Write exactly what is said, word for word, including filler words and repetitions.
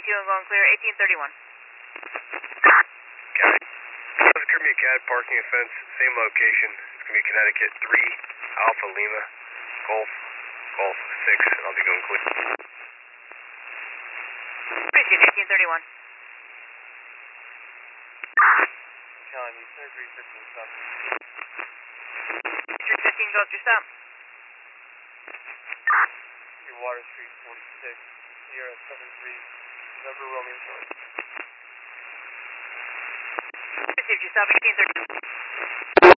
two and going clear, eighteen thirty-one. Got it. South Crimea C A D parking offense, same location. It's going to be Connecticut three, Alpha Lima, Golf, Golf six, and I'll be going clear. Appreciate it, eighteen thirty-one. John, you said three fifteen stop. three fifteen, go up your stop. Your Water Street forty-six, Sierra seven three, November Romeo Short. Received your stop, eighteen thirty-one.